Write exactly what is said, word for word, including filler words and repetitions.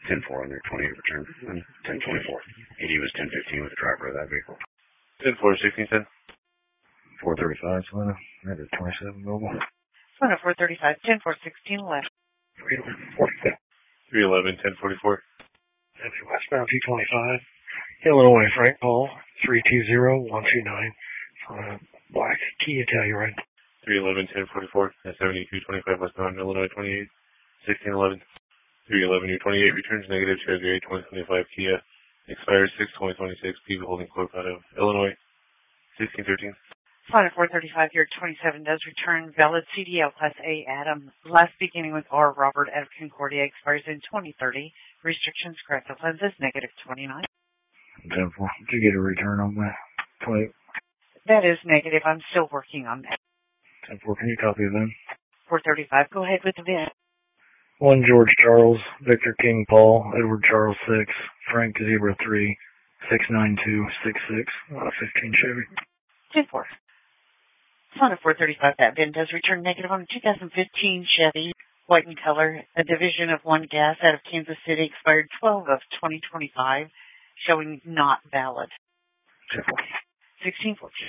ten four on their twenty-eight return. And ten twenty-four. eighty was ten fifteen with the driver of that vehicle. ten four, sixteen ten. four thirty-five, Selena. That is twenty-seven mobile. Selena four thirty-five, ten four, sixteen left. three eleven, forty-four. three eleven, ten forty-four. Westbound two twenty-five. Illinois, Frank Paul, three two zero, one two nine. Uh, black Kia Telluride. three eleven, ten forty-four. At seventy-two twenty-five westbound, Illinois twenty-eight, sixteen eleven. three eleven, your twenty-eight returns negative, Chevrolet twenty twenty-five Kia. Expires six twenty twenty-six, people holding clerk out of Illinois, sixteen thirteen. Selena four thirty-five, your twenty-seven does return valid C D L Class A Adam. Last beginning with R. Robert out of Concordia expires in twenty thirty. Restrictions correct. The lens is negative twenty-nine. ten four. Did you get a return on that? twenty. That is negative. I'm still working on that. ten four, can you copy them? four thirty-five, go ahead with the V I N. one George Charles, Victor King Paul, Edward Charles six, Frank Zebra three, six nine two six six, uh, fifteen Chevy. ten four. Selena four thirty-five, that V I N does return negative on a two thousand fifteen Chevy, white in color, a division of one gas out of Kansas City, expired twelve of twenty twenty-five, showing not valid. ten four. sixteen four.